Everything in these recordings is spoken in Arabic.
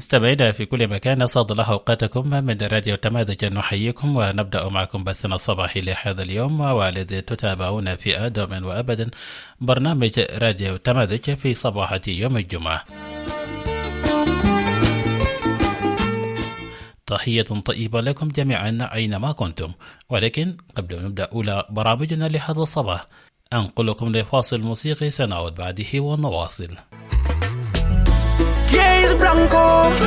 مستمعينا في كل مكان، أسعد الله أوقاتكم. من راديو تماذج نحييكم ونبدأ معكم بثنا الصباحي لهذا اليوم، والذي تتابعون في دوما وأبدا برنامج راديو تماذج في صباحة يوم الجمعة. تحية طيبة لكم جميعا أينما كنتم، ولكن قبل أن نبدأ أولى برامجنا لهذا الصباح أنقلكم لفاصل موسيقي سنعود بعده ونواصل. Blanco,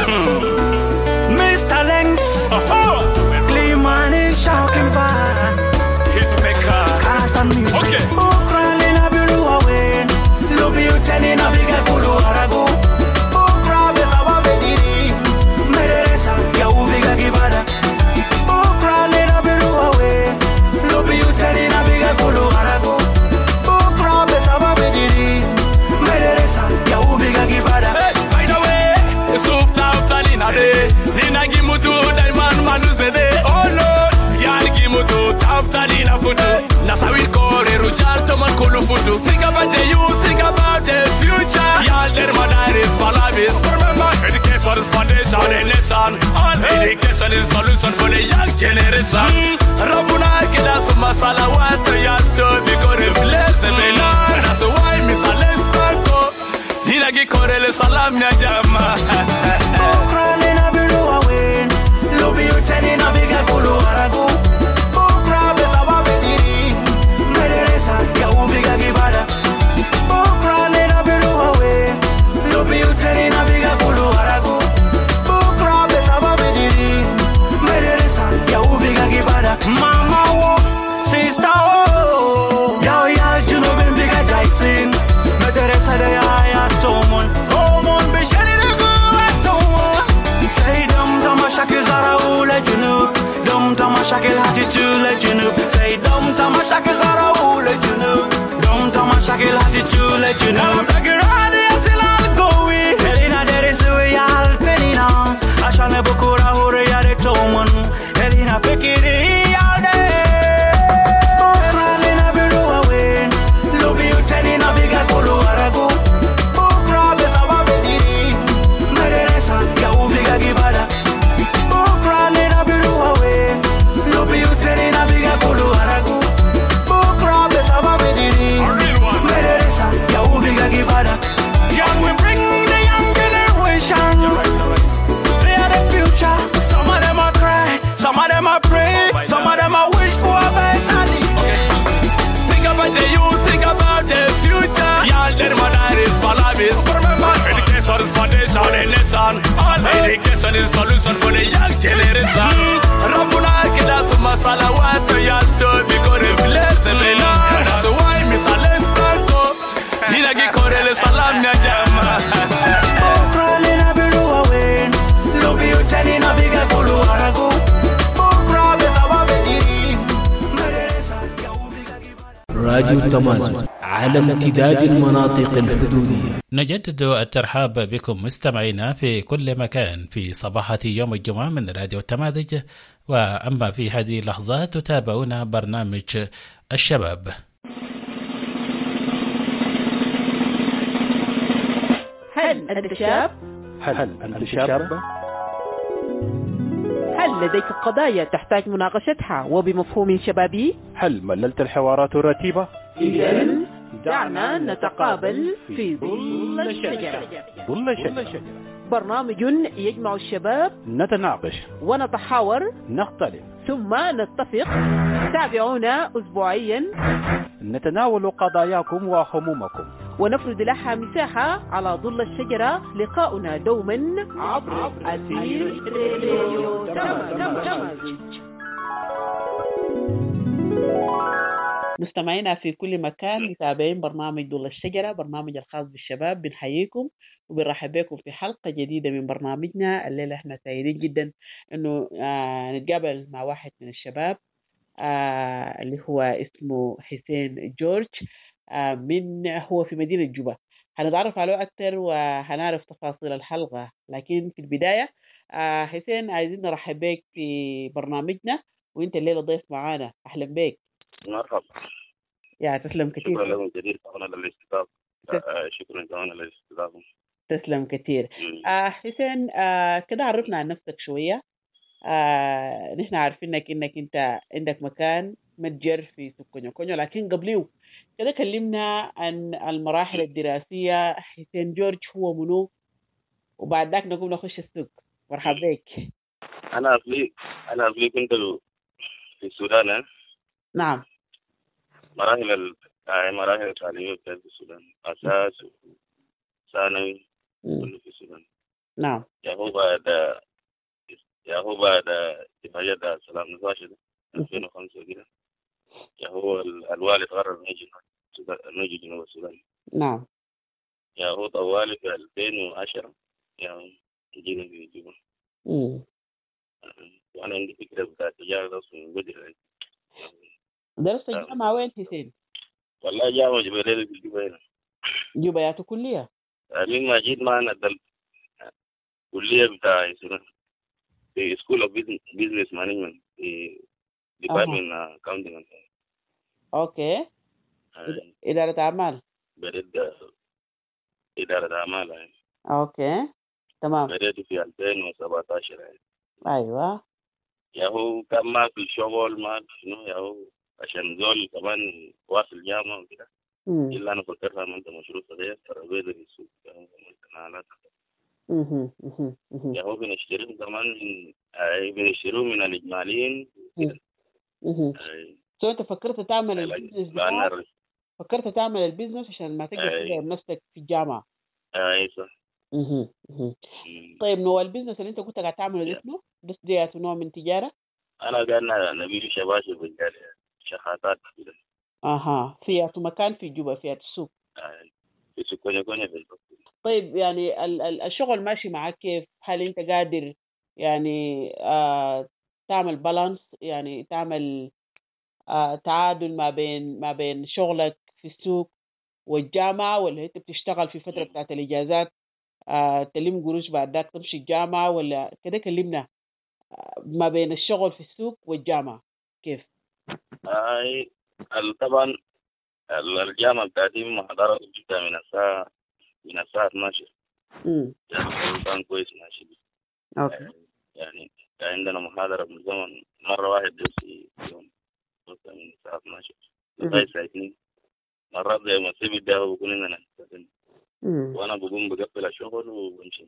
Mr. Lengs, Clean is shocking bad. Hitmaker, constant music. Okay. Oh, crawling a bilu away. Love you telling a big kulu arago. Oh, crab is our baby. Meresa, ya ubiga gibada. Oh, crawling a bilu away. Love you telling a big kulu arago. Oh, crab is our baby. Meresa, ya ubiga gibada. Suf na utalina de Nina gimutu Daiman manuzede Oh Lord Yal gimutu Taptalina futu Nasa will kore Rujal toman kulu futu. Think about the youth, think about the future. Yal der madaris malabis. Remember education is foundation in nation. All education is solution for the young generation. Rabuna kida suma salawat Yal to bikore bless Mena That's why Mr. Let's Banko Nina gikore le salam ya jama Okrale na bilu awen Lobi uteni na biga kulu aragu Okrabe sababe diri Mederesa ya ubiga gibada Okrale na bilu awen Lobi uteni na biga kulu aragu Okrabe sababe diri Mederesa ya ubiga gibada Mama wo, sister wo Yao yal juno bin biga jaisin Mederesa de ya Tomon, Tomon, Bishani the good Tomon. Say dum tamashakil zaraou le junub, dum tamashakil hatitu le junub. Say dum tamashakil zaraou le junub, dum tamashakil hatitu le junub. Dagiradi asilal gowi, Elina deresuwe yal tenina. Ashane bukura hore yare Tomon, Elina pekiri yal de. Ralina biru awen, lobi utenina biga kulu aragu. Gibada Ukra na biru awe Lobi uteni na biga kulu aragu Ukra besa babediri Mederesa ya ubiga gibada Young we bring the young generation They are the future. Some of them are cry, some of them are pray, some of them are wish for a better day. Think about the youth, think about the future. Y'all der madaris malabis. Remember education is foundation in nation. All education is solution for the young generation. Rabuna kida suma salawat y'all to be kore bless Mena. That's why Mr. Let's Banko Nina gikore le salam ya jama Okrale na biru awen Lobi uteni na biga kulu aragu Okrabe sababe diri Mederesa ya ubiga gibada. راديو تمازج على امتداد المناطق الحدودية. نجدد الترحاب بكم مستمعينا في كل مكان في صباحة يوم الجمعة من راديو تماذج. وأما في هذه اللحظات تتابعون برنامج الشباب. هل أنت شاب؟ هل لديك قضايا تحتاج مناقشتها وبمفهوم شبابي؟ هل مللت الحوارات الرتيبة؟ إذن دعنا نتقابل في ظل الشجرة. برنامج يجمع الشباب، نتناقش ونتحاور، نختلف ثم نتفق. تابعونا أسبوعيا، نتناول قضاياكم وهمومكم ونفرد لها مساحة على ظل الشجرة. لقاؤنا دوما عبر أثير راديو تمازج. مستمعينا في كل مكان متابعين برنامج ظل الشجرة، برنامج الخاص بالشباب. بنحييكم وبنرحب بكم في حلقة جديدة من برنامجنا. الليلة احنا سعيدين جدا انه نتقابل مع واحد من الشباب اللي هو اسمه حسين جورج، هو في مدينة جوبا. هنتعرف عليه أكثر وهنعرف تفاصيل الحلقة، لكن في البداية حسين عايزين نرحب بك في برنامجنا، وانت الليلة ضيف معانا. أهلا بك. مرحبا. يا تسلم كثير. شكرا لكم جديد على الاستضافة. شكرا جزيلا على الاستضافة. تسلم كثير. حسين، كده عرفنا عن نفسك شوية. نحن عارفينك إنك أنت عندك مكان متجر في سوق كونيو كونيو، لكن قبليه كده كلمنا عن المراحل الدراسية. حسين جورج هو منو؟ وبعد ذاك نقوم نخش السوق. مرحبا بك. أنا أصلي كنت في السودان. نعم. مراحل التعليمية في السودان، أساس ثانوي كله في السودان. نعم. هو بعد اتفاقية سلام نقاشة 2005 كده، هو الوالد قرر نجي جنوب السودان. نعم. هو طوالي في 2010 جينا في جوبا. وأنا عندي فكرة بتاع التجارة من بدري. درست الجامعة وين حسين؟ والله جامعة جبيلية في جوبا هنا. جوبا يا كلية؟ لما جيت معنا كلية بتاع في School of Business Management في Department Accounting. أوكي. إدارة أعمال. بدأت إدارة أعمال. أوكي. تمام. بدأت في 2017. أيوة. هو كان ما في شغل، ما شنو، هو عشان زول كمان واصل جامعة وكده. إلا أنا فكرت عملت مشروع صغير ترابيزة في السوق، مكانات. هو بنشتريه كمان بنشتروه من الإجماليين. سو أنت فكرت تعمل البيزنس بتاعك؟ فكرت تعمل البيزنس عشان ما تقدر تدعم نفسك في الجامعة. أي صح. طيب نوع البيزنس اللي أنت كنت قاعد تعمله ده اسمه؟ بس دي نوع من تجارة؟ أنا قاعد نبيع شباشب بالجالية، شحاتات كده. في مكان في جوبا في السوق. في سوق كونيا بالضبط. طيب يعني الشغل ماشي معك كيف؟ هل أنت قادر يعني تعمل بالانس، يعني تعمل تعادل ما بين شغلك في السوق والجامعة، ولا أنت بتشتغل في فترة بتاعت الإجازات تلم قروش بعد ذاك تمشي الجامعة، ولا كده؟ كلمنا ما بين الشغل في السوق والجامعة كيف؟ طبعا الجامعة بتاعتي محاضرة جدا من الساعة 12. يعني كان كويس ماشي. أوكي. يعني عندنا محاضرة من زمن مرة واحد في يوم من الساعة 12 لغاية الساعة 2. مرات زي ما سيب الدواء بكون إننا نستخدم، وأنا بقوم بقفل الشغل وبمشي.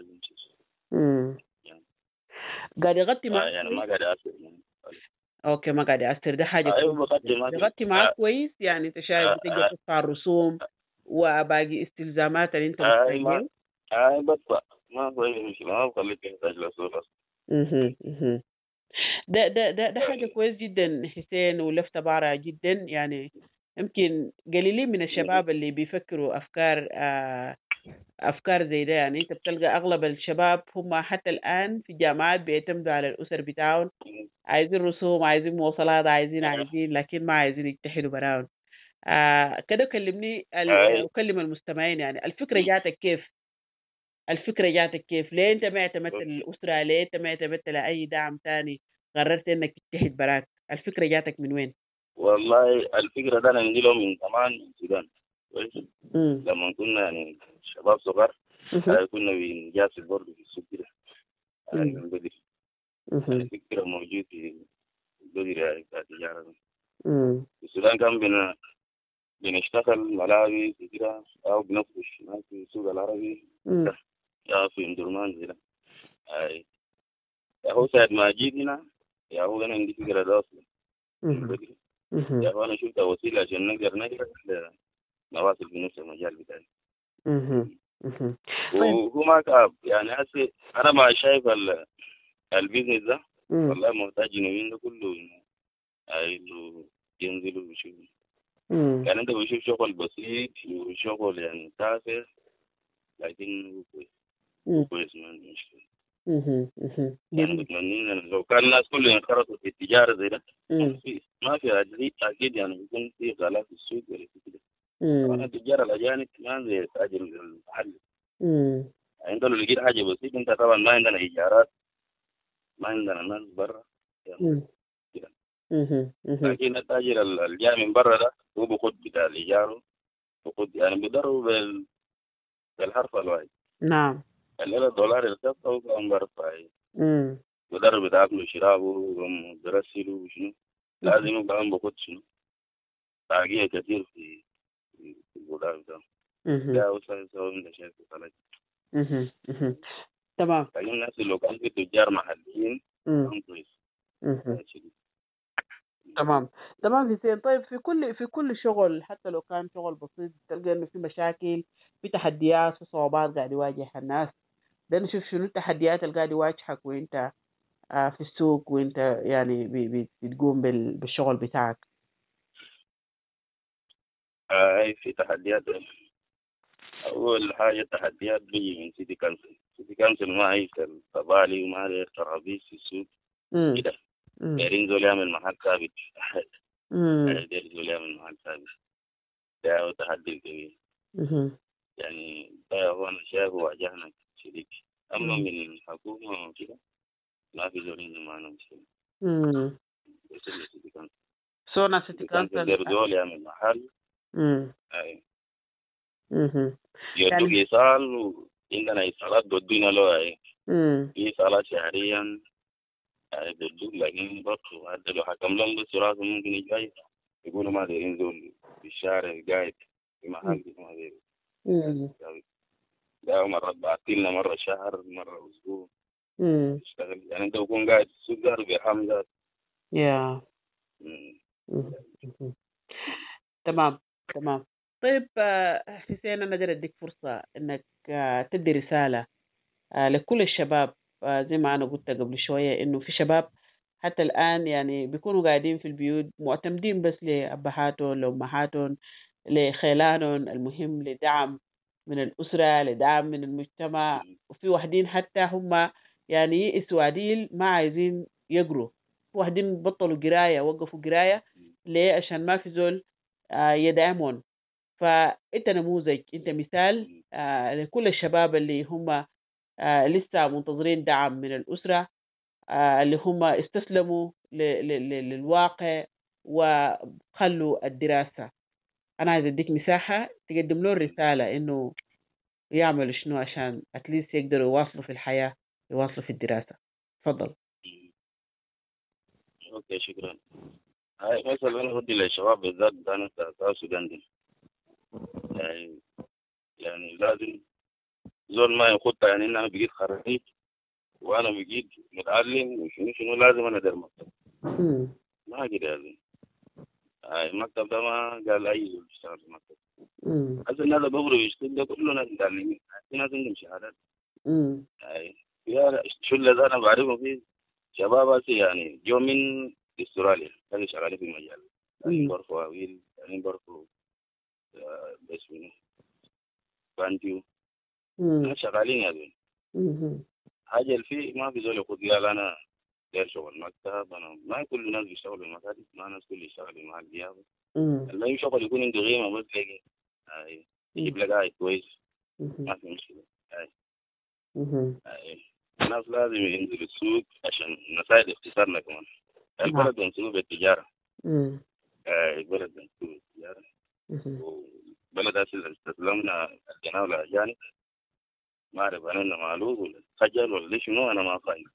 قاعد يغطي معك؟ يعني ما قاعد أثر. اوكي، ما قاعد يأثر، ده حاجة يغطي معك كويس. يعني انت شايف بتقدر تدفع الرسوم وباقي استلزامات اللي انت محتاجها. بس ما كويس، ما بخليك تحتاج لصورة. ده حاجة كويس جدا حسين، ولفتة بارعة جدا. يعني يمكن قليلين من الشباب اللي بيفكروا أفكار زي ده. يعني أنت بتلقى أغلب الشباب هم حتى الآن في الجامعات بيعتمدوا على الأسر بتاعهم، عايزين رسوم، عايزين مواصلات، عايزين، لكن ما عايزين يتحدوا براهم. كده كلمني وكلم المستمعين. يعني الفكرة جاتك كيف؟ ليه أنت ما اعتمدت الأسرة؟ ليه أنت ما اعتمدت لأي دعم تاني؟ قررت إنك تجتهد براك. الفكرة جاتك من وين؟ والله الفكرة ده أنا عندي له من زمان من السودان. لما كنا يعني شباب صغار كنا بنجاسس برضه في السوق كده من بدري. الفكرة موجود في بدري يعني بتاع التجارة. في السودان كان بنشتغل ملاوي كده أو بنفرش في السوق العربي يا في اندرمان كده. هو ساعة ما جيت هنا هو أنا عندي فكرة ده أصلا من بدري. أنا شفت وسيلة عشان نقدر نواصل في نفس المجال بتاعي. وهو ما كعب يعني هسه أنا ما شايف البيزنس ده والله محتاج إنه ده كله إنه ينزلوا ويشوفوا. يعني أنت بتشوف شغل بسيط وشغل يعني تافه، لكن كويس ما عندي مشكلة. يعني بتمنى لو كان الناس كلهم ينخرطوا في التجارة زي ده ما في أكيد يعني بيكون في غلاء في السوق ولا كده. طبعا التجار الأجانب ما زي التاجر المحلي. أنت لو لقيت حاجة بسيط أنت طبعا ما عندنا إيجارات، ما عندنا ناس برا كده. لكن التاجر الجاي من برا ده هو بياخد بتاع الإيجار، بياخد يعني بيضرب بالحرف الواحد. نعم. الليلة الدولار ارتفع وكان برفع. بدرب تاكلوا شرابه ومدرسله وشنو لازم يبقى بخد شنو تاقيه كثير في الدولار ده. ده وصل من الشيء في تمام. لكن الناس اللي كانوا في تجار محليين كان كويس. تمام حسين. طيب في كل شغل حتى لو كان شغل بسيط تلقى انه في مشاكل، في تحديات، في صعوبات قاعد يواجه الناس. ده نشوف شنو التحديات اللي قاعد يواجهك وانت في السوق وانت يعني بتقوم بالشغل بتاعك. في تحديات. أول حاجة التحديات بيجي من سيتي كانسل ما يشتغل طبالي وما يقدر ترابيس في السوق كده. دايرين زول يعمل محل ثابت. دايرين زول يعمل محل ثابت. ده هو تحدي كبير. يعني ده هو أنا شايفه واجهنا شديد. أما من الحكومة وكده ما في زول عنده معنا مشكلة. بس السيتي كانسل. سونا سيتي كانسل زول يعمل محل. أي. يدوك يعني إيصال وعندنا إيصالات بدونا له. في إيصالات شهريا بدوك، لكن برضو حتى لو حكم لهم بس راسه ممكن يجي يقولوا ما دايرين زول في الشارع القاعد في محل ما دايرين. ده مرات بعطيلنا مرة شهر مرة أسبوع يشتغل. يعني أنت تكون قاعد السوق ده بحمد. تمام. طيب حسين، أنا أقدر أديك فرصة إنك تدي رسالة لكل الشباب. زي ما أنا قلت قبل شوية إنه في شباب حتى الآن يعني بيكونوا قاعدين في البيوت معتمدين بس لأبهاتهم لأمهاتهم لخيلانهم، المهم لدعم من الأسرة، لدعم من المجتمع. وفي واحدين حتى هم يعني يئسوا عديل ما عايزين يقروا، في واحدين بطلوا قراية، وقفوا قراية ليه؟ عشان ما في زول يدعمون. فأنت نموذج، أنت مثال لكل الشباب اللي هم لسه منتظرين دعم من الأسرة، اللي هم استسلموا للواقع وخلوا الدراسة. أنا عايز أديك مساحة تقدم له الرسالة إنه يعملوا شنو عشان أتليس يقدروا يواصلوا في الحياة، يواصلوا في الدراسة. تفضل. أوكي شكرا. هاي مثلا أنا بدي للشباب بالذات أنا كأساس سوداني. يعني لازم زول ما يخط يعني إن أنا بقيت خريج وأنا بقيت متعلم وشنو لازم أنا أدير مكتب. ما كده لازم. المكتب ده ما قال أي زول يشتغل في المكتب. هذا الناس بيقولوا يشتغل ده كله ناس متعلمين، في ناس عندهم شهادات. يا شو اللي أنا بعرفه فيه شباب يعني جو من استراليا كانوا شغالين في المجال. يعني برفو أويل، يعني برفو بس منه بانتيو. شغالين يا زول. حاجة الفي ما في زول يقول قال أنا داير شغل مكتب. أنا ما كل الناس بيشتغلوا في المكاتب، ما الناس كل يشتغل في محل ديابة. اللي شغل يكون عنده قيمة بس لقي يجيب لك قاعد كويس ما في مشكلة. الناس لازم ينزلوا السوق عشان نساعد اقتصادنا كمان. البلد منسوب بالتجارة. البلد منسوب بالتجارة. وبلد استسلمنا الجناوب الأجانب. ما أعرف أنا معلوم ولا خجل ولا شنو، أنا ما فاهم.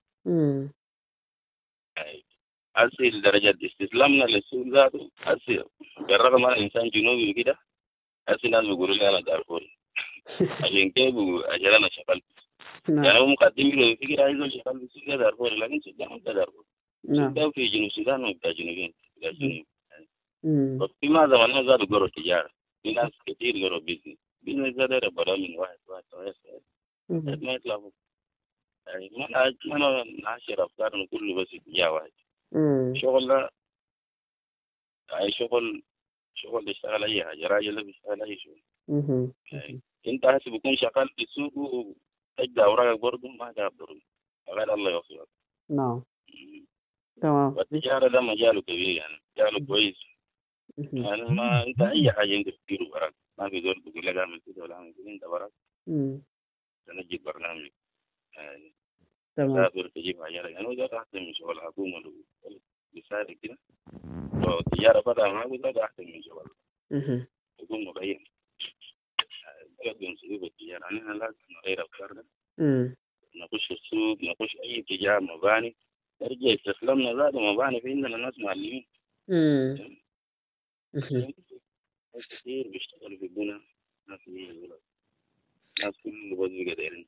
أصل درجة استسلامنا للسوق ذاته أصل بالرغم أنا إنسان جنوبي وكده أصل الناس بيقولوا لي أنا دارفوري. عشان كيف عشان أنا شغال. يعني هم مقدمين له فكرة عايزين شغال في السوق دارفوري، لكن السوق ده ما دارفوري. السوق ده في جنوب السودان وبتاع جنوبين بتاع جنوب. ففي ما زمان الناس زادوا قروا تجارة. في ناس كتير قروا بيزنس ده ده برامج واحد ما يطلعوا. يعني ما نعشر أفكارنا كله بس اتجاه واحد. شغل لا أي شغل يشتغل أي حاجة، راجل بيشتغل أي شغل. أنت هسه بكون شغال في السوق وتجد أوراقك برضه ما تقدر غير الله يوفقك. نعم. تمام. والتجارة ده مجاله كبير يعني مجاله كويس. يعني ما أنت أي حاجة أنت بتديره براك، ما في زول بيقول لك أعمل كده ولا أعمل كده، أنت براك تنجد برنامج. يعني تسافر تجيب حاجة يعني وده أحسن من شغل الحكومة بيساعدك كده. لو التجارة فتح معك ده أحسن من شغل يكون مبين. بلد صعوبة التجارة. يعني أنا لازم نغير القرار ده، نخش السوق، نخش أي تجارة مباني، نرجع استسلمنا ذات مباني في عندنا ناس معلمين كثير بيشتغلوا في البناء، ناس كله بس بقدرين.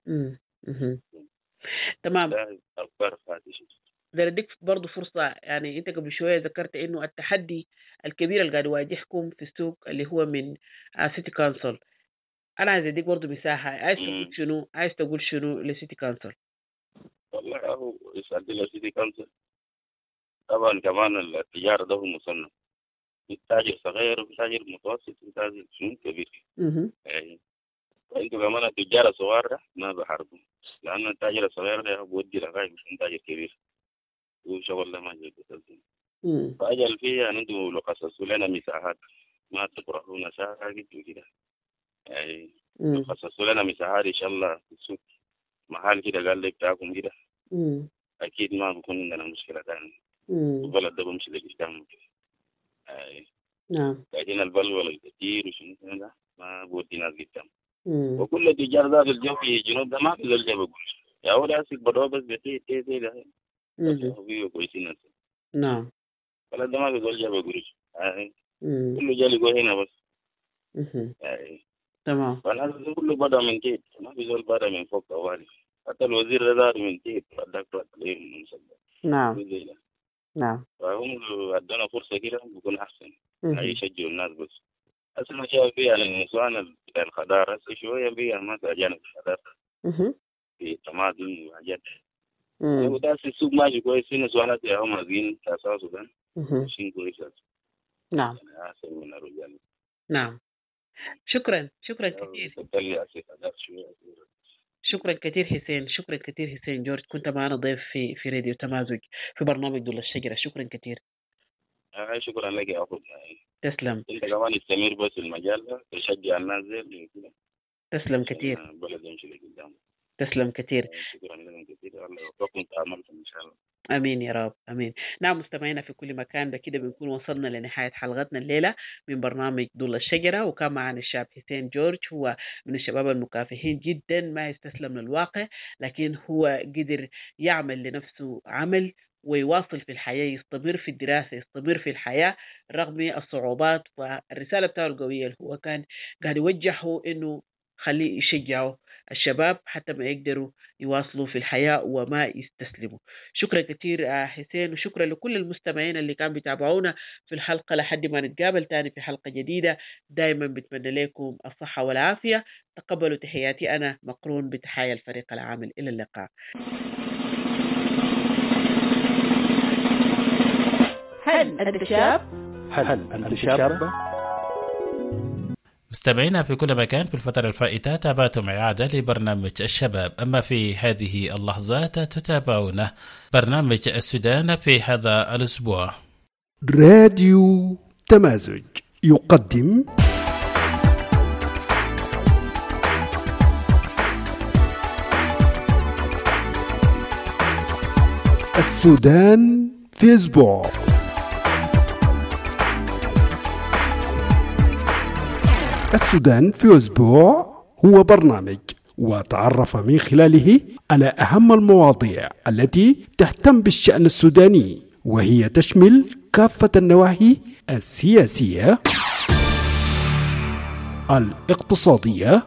تمام. ده اديك برضه فرصة. يعني انت قبل شوية ذكرت انه التحدي الكبير اللي قاعد يواجهكم في السوق اللي هو من سيتي كونسل. انا عايز اديك برضه مساحة، عايز تقول شنو؟ عايز تقول شنو لسيتي كونسل؟ والله هو يسأل لسيتي كونسل طبعا كمان التجارة ده هو مصنف، تاجر صغير وتاجر متوسط وتاجر كبير. يعني انتوا كمان التجارة صغار ما بحاربوا، لأن التاجر الصغير ده بودي لغاية مش تاجر كبير وشغل ده ما جاي بتسلم. فأجل فيه يعني انتوا لو خصصوا لنا مساحات ما تكرهونا ساكت وكده، يعني لو خصصوا لنا مساحات إن شاء الله في السوق محل كده قال لي بتاعكم كده أكيد ما بكون عندنا مشكلة ثانية. البلد ده بمشي لقدام كده. نعم. لكن البلوى الكثير وشنو ده ما بودي ناس قدام. وكل التجار ذات الجو في الجنوب ده ما في زول جاب يقول يا أول أسيق بدو بس بتي ده هو كويسين. نعم. البلد ده ما في زول جاب يقول كله جالي يقول هنا بس. تمام. فالناس كله بدأ من تيت، ما في زول بدأ من فوق طوالي. حتى الوزير ده من تيت الدكتور عليه مصدق. نعم. نعم. فهم ادونا فرصه كده بيكون احسن، يشجعوا الناس بس. هسه ما شايف فيها النسوان بتاع الخضار هسه شويه فيها ما اجانب الخضار في طماطم وحاجات. وده السوق ماشي كويس، في نسوانات يا هم مازين اساس السودان ماشيين كويس. نعم. يعني احسن من الرجال. نعم. شكرا كثير. شكرا كثير حسين، شكرا كثير حسين جورج، كنت معنا ضيف في راديو تمازج في برنامج دول الشجرة. شكرا كثير. شكرا لك يا أخوي. تسلم. انت كمان استمر بس المجال ده تشجع الناس زي كده. تسلم كثير. البلد يمشي لقدام. تسلم كثير. شكرا لكم كثير، الله يوفقكم تعاملكم ان شاء الله. امين يا رب، امين. نعم مستمعينا في كل مكان، بكده بنكون وصلنا لنهايه حلقتنا الليله من برنامج ضل الشجره، وكان معنا الشاب حسين جورج، هو من الشباب المكافحين جدا، ما يستسلم للواقع، لكن هو قدر يعمل لنفسه عمل ويواصل في الحياه، يستمر في الدراسه، يستمر في الحياه رغم الصعوبات. والرساله بتاعه القويه اللي هو كان قاعد يوجهه انه خليه يشجعوا الشباب حتى ما يقدروا يواصلوا في الحياة وما يستسلموا. شكرا كثير حسين، وشكرا لكل المستمعين اللي كانوا بيتابعونا في الحلقة. لحد ما نتقابل تاني في حلقة جديدة، دائما بتمنى لكم الصحة والعافية. تقبلوا تحياتي أنا مقرون بتحايا الفريق العامل. إلى اللقاء. هل أنت شاب؟ هل أنت شاب؟ مستمعينا في كل مكان، في الفترة الفائتة تابعتم إعادة لبرنامج الشباب، أما في هذه اللحظات تتابعون برنامج السودان في هذا الأسبوع. راديو تمازج يقدم السودان في أسبوع. السودان في أسبوع هو برنامج وتعرف من خلاله على أهم المواضيع التي تهتم بالشأن السوداني، وهي تشمل كافة النواحي السياسية، الاقتصادية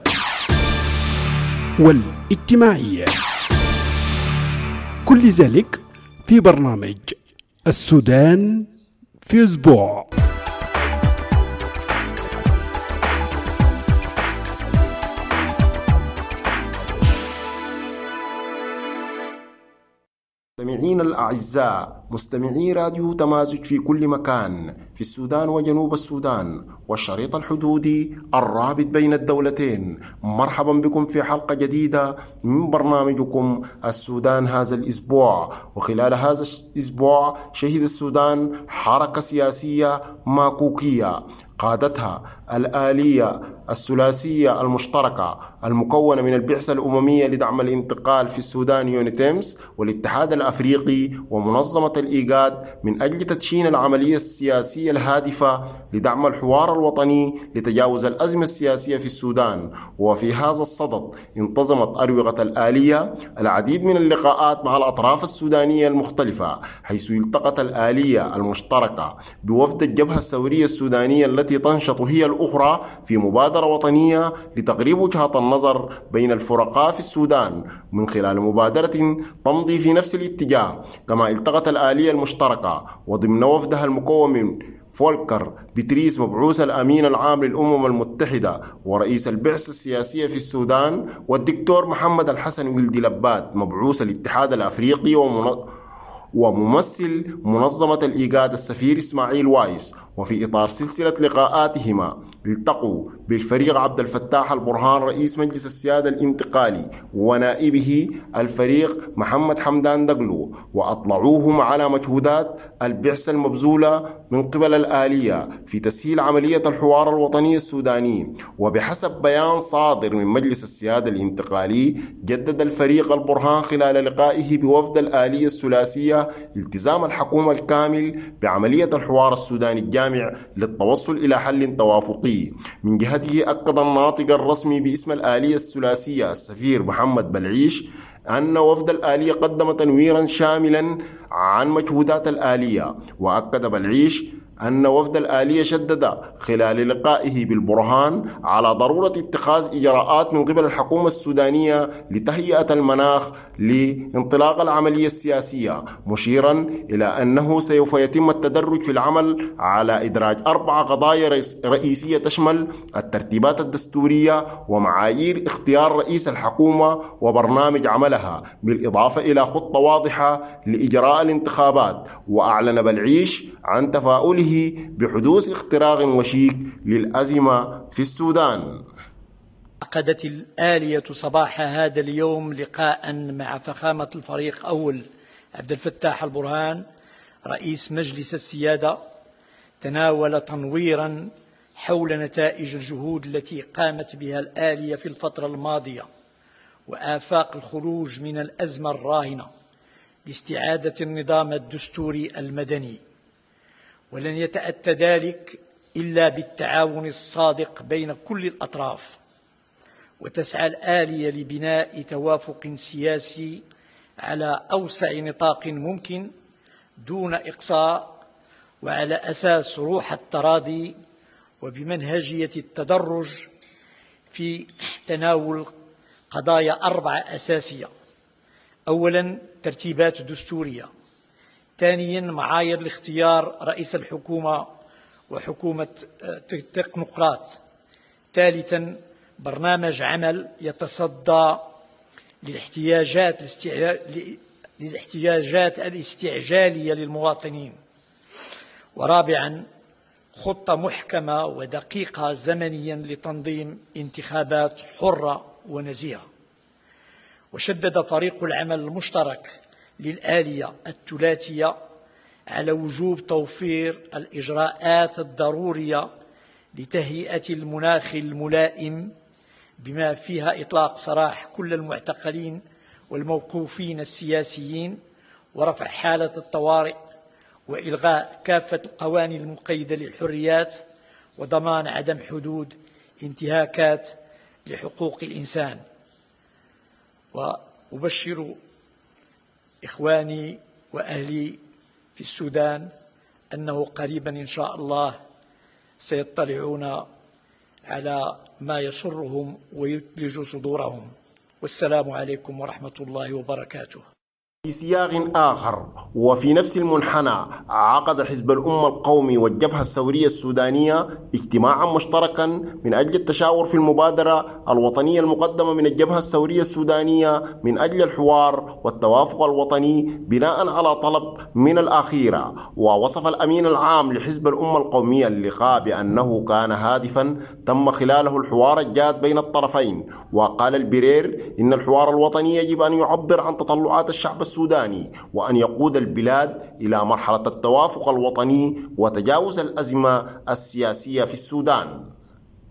والاجتماعية، كل ذلك في برنامج السودان في أسبوع. مستمعين الأعزاء، مستمعي راديو تمازج في كل مكان في السودان وجنوب السودان والشريط الحدودي الرابط بين الدولتين، مرحبا بكم في حلقة جديدة من برنامجكم السودان هذا الأسبوع. وخلال هذا الأسبوع شهد السودان حركة سياسية ماكوكية قادتها الآلية الثلاثية المشتركة المكونة من البعثة الأممية لدعم الانتقال في السودان يونيتيمس والاتحاد الأفريقي ومنظمة الإيجاد من أجل تدشين العملية السياسية الهادفة لدعم الحوار الوطني لتجاوز الأزمة السياسية في السودان. وفي هذا الصدد انتظمت أروقة الآلية العديد من اللقاءات مع الأطراف السودانية المختلفة، حيث التقت الآلية المشتركة بوفد الجبهة الثورية السودانية التي تنشط هي الأخرى في مبادرة وطنية لتقريب وجهة النظر بين الفرقاء في السودان من خلال مبادرة تمضي في نفس الاتجاه. كما التقت الآلية المشتركة وضمن وفدها المكون من فولكر بتريس مبعوث الأمين العام للأمم المتحدة ورئيس البعثة السياسية في السودان، والدكتور محمد الحسن ولد لبات مبعوث الاتحاد الأفريقي وممثل منظمة الإيجاد السفير إسماعيل وايس. وفي إطار سلسلة لقاءاتهما التقوا بالفريق عبد الفتاح البرهان رئيس مجلس السيادة الانتقالي ونائبه الفريق محمد حمدان دقلو، وأطلعوهم على مجهودات البعثة المبذولة من قبل الآلية في تسهيل عملية الحوار الوطني السوداني. وبحسب بيان صادر من مجلس السيادة الانتقالي، جدد الفريق البرهان خلال لقائه بوفد الآلية الثلاثية التزام الحكومة الكامل بعملية الحوار السوداني الجامع للتوصل إلى حل توافقي. من جهته أكد الناطق الرسمي باسم الآلية الثلاثية السفير محمد بلعيش أن وفد الآلية قدم تنويرا شاملا عن مجهودات الآلية. وأكد بلعيش أن وفد الآلية شدد خلال لقائه بالبرهان على ضرورة اتخاذ إجراءات من قبل الحكومة السودانية لتهيئة المناخ لانطلاق العملية السياسية، مشيرا إلى أنه سوف يتم التدرج في العمل على إدراج 4 قضايا رئيسية تشمل الترتيبات الدستورية ومعايير اختيار رئيس الحكومة وبرنامج عملها، بالإضافة إلى خطة واضحة لإجراء الانتخابات. وأعلن بلعيش عن تفاؤله بحدوث اختراق وشيك للأزمة في السودان. عقدت الآلية صباح هذا اليوم لقاء مع فخامة الفريق أول عبد الفتاح البرهان رئيس مجلس السيادة، تناول تنويرا حول نتائج الجهود التي قامت بها الآلية في الفترة الماضية وآفاق الخروج من الأزمة الراهنة لاستعادة النظام الدستوري المدني. ولن يتأتى ذلك إلا بالتعاون الصادق بين كل الأطراف. وتسعى الآلية لبناء توافق سياسي على أوسع نطاق ممكن دون إقصاء، وعلى أساس روح التراضي وبمنهجية التدرج في تناول قضايا 4 أساسية. أولا، ترتيبات دستورية. ثانيا، معايير لاختيار رئيس الحكومة وحكومة تكنوقراط. ثالثا، برنامج عمل يتصدى للاحتياجات الاستعجالية للمواطنين. ورابعا، خطة محكمة ودقيقة زمنيا لتنظيم انتخابات حرة ونزيهة. وشدد فريق العمل المشترك للآلية الثلاثية على وجوب توفير الإجراءات الضرورية لتهيئة المناخ الملائم، بما فيها إطلاق سراح كل المعتقلين والموقوفين السياسيين، ورفع حالة الطوارئ، وإلغاء كافة القوانين المقيدة للحريات، وضمان عدم حدوث انتهاكات لحقوق الإنسان. وأبشر إخواني وأهلي في السودان أنه قريبا إن شاء الله سيطلعون على ما يسرهم ويثلج صدورهم. والسلام عليكم ورحمة الله وبركاته. في سياق آخر وفي نفس المنحنى، عقد حزب الأمة القومي والجبهة الثورية السودانية اجتماعا مشتركا من أجل التشاور في المبادرة الوطنية المقدمة من الجبهة الثورية السودانية من أجل الحوار والتوافق الوطني بناء على طلب من الأخيرة. ووصف الأمين العام لحزب الأمة القومية اللقاء بأنه كان هادفا تم خلاله الحوار الجاد بين الطرفين. وقال البرير إن الحوار الوطني يجب أن يعبر عن تطلعات الشعب السوداني وأن يقود البلاد إلى مرحلة التوافق الوطني وتجاوز الأزمة السياسية في السودان.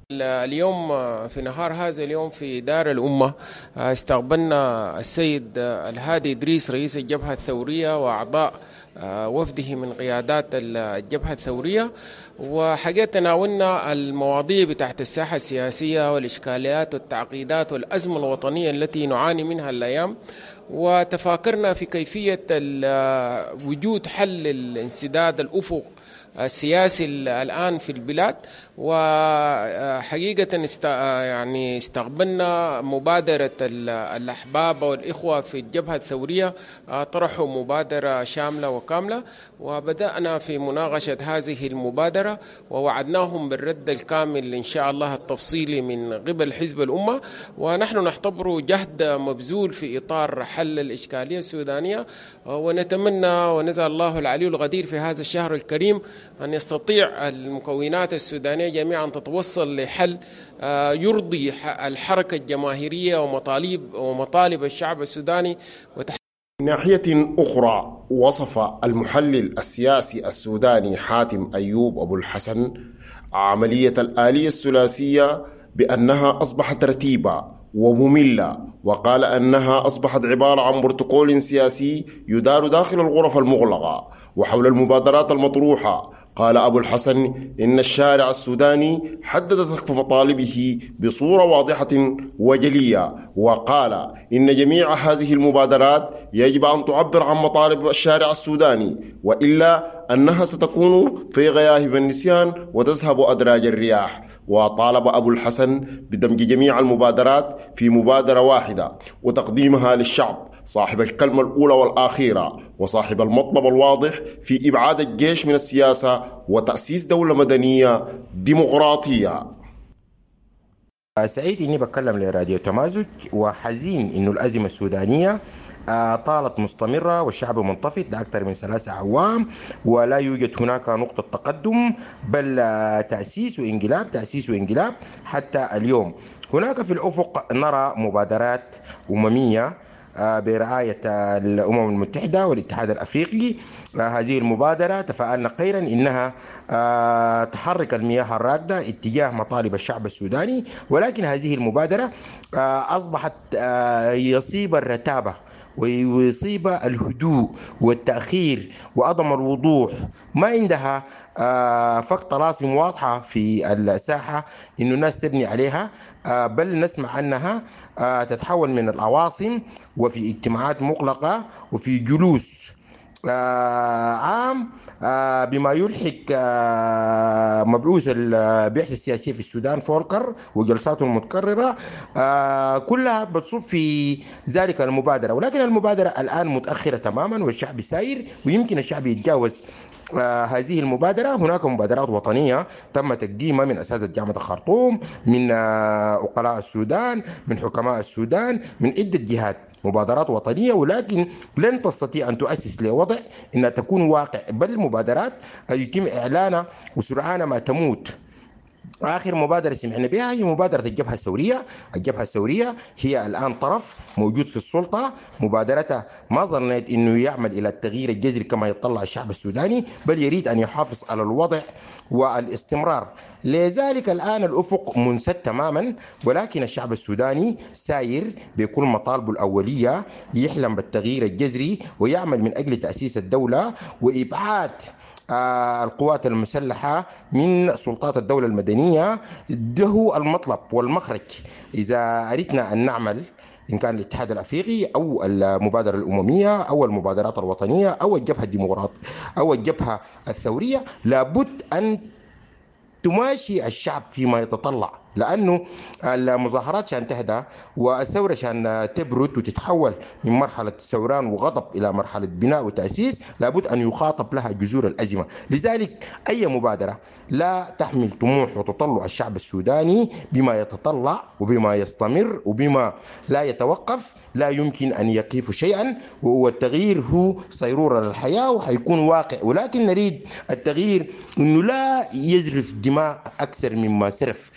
اليوم في نهار هذا اليوم في دار الأمة استقبلنا السيد الهادي إدريس رئيس الجبهة الثورية وأعضاء وفده من قيادات الجبهة الثورية، وحقيقة تناولنا المواضيع بتاعت الساحة السياسية والإشكاليات والتعقيدات والأزمة الوطنية التي نعاني منها الأيام، وتفاكرنا في كيفية وجود حل الانسداد الأفق السياسي الآن في البلاد. وحقيقة يعني استقبلنا مبادرة الأحباب والإخوة في الجبهة الثورية، طرحوا مبادرة شاملة وكاملة، وبدأنا في مناقشة هذه المبادرة ووعدناهم بالرد الكامل إن شاء الله التفصيلي من قبل حزب الأمة، ونحن نعتبره جهد مبذول في إطار حل الإشكالية السودانية، ونتمنى ونسأل الله العلي القدير في هذا الشهر الكريم أن يستطيع المكونات السودانية جميعا تتوصل لحل يرضي الحركة الجماهيرية ومطالب الشعب السوداني. من ناحية أخرى، وصف المحلل السياسي السوداني حاتم أيوب أبو الحسن عملية الآلية الثلاثية بأنها أصبحت رتيبة ومملة، وقال أنها أصبحت عبارة عن بروتوكول سياسي يدار داخل الغرف المغلقة. وحول المبادرات المطروحة قال أبو الحسن إن الشارع السوداني حدد سقف مطالبه بصورة واضحة وجلية، وقال إن جميع هذه المبادرات يجب أن تعبر عن مطالب الشارع السوداني، وإلا أنها ستكون في غياهب النسيان وتذهب أدراج الرياح. وطالب أبو الحسن بدمج جميع المبادرات في مبادرة واحدة وتقديمها للشعب صاحب الكلمة الأولى والأخيرة وصاحب المطلب الواضح في إبعاد الجيش من السياسة وتأسيس دولة مدنية ديمقراطية. سعيد إني بتكلم لراديو تمازج، وحزين إنه الأزمة السودانية طالت مستمرة والشعب منطفئ لأكثر من 3 أعوام، ولا يوجد هناك نقطة تقدم، بل تأسيس وانقلاب حتى اليوم. هناك في الأفق نرى مبادرات أممية برعاية الأمم المتحدة والاتحاد الأفريقي. هذه المبادرة تفاءلنا خيرا إنها تحرك المياه الراكدة اتجاه مطالب الشعب السوداني، ولكن هذه المبادرة أصبحت يصيب الرتابة ويصيب الهدوء والتأخير وعدم الوضوح، ما عندها فقط طلاسم واضحة في الساحة إنه الناس تبني عليها، بل نسمع أنها تتحول من العواصم وفي اجتماعات مغلقة وفي جلوس عام بما يلحق مبعوث البعثة السياسية في السودان فولكر وجلساته المتكررة، كلها بتصب في ذلك المبادرة. ولكن المبادرة الآن متأخرة تماما والشعب ساير، ويمكن الشعب يتجاوز هذه المبادرة. هناك مبادرات وطنية تم تقديمها من أساتذة جامعة الخرطوم، من عقلاء السودان، من حكماء السودان، من عدة جهات، مبادرات وطنية، ولكن لن تستطيع أن تؤسس لوضع أنها تكون واقع، بل المبادرات يتم إعلانها وسرعان ما تموت. آخر مبادرة سمعنا بها هي مبادرة الجبهة الثورية. الجبهة الثورية هي الآن طرف موجود في السلطة، مبادرتها ما ظنيت أنه يعمل إلى التغيير الجذري كما يطلع الشعب السوداني، بل يريد أن يحافظ على الوضع والاستمرار. لذلك الآن الأفق منسد تماما، ولكن الشعب السوداني ساير بكل مطالبه الأولية، يحلم بالتغيير الجذري ويعمل من أجل تأسيس الدولة وإبعاد القوات المسلحة من سلطات الدولة المدنية. ده هو المطلب والمخرج إذا أردنا أن نعمل، إن كان الاتحاد الأفريقي أو المبادرة الأممية أو المبادرات الوطنية أو الجبهة الديمقراطية أو الجبهة الثورية، لابد أن تماشي الشعب فيما يتطلع، لأنه المظاهرات شان تهدى والثورة شان تبرد وتتحول من مرحلة ثوران وغضب إلى مرحلة بناء وتأسيس، لابد أن يخاطب لها جذور الأزمة. لذلك أي مبادرة لا تحمل طموح وتطلع الشعب السوداني بما يتطلع وبما يستمر وبما لا يتوقف لا يمكن أن يقف شيئا، وهو التغيير هو صيرورة للحياة وحيكون واقع. ولكن نريد التغيير أنه لا يزرف دماء أكثر مما سرف من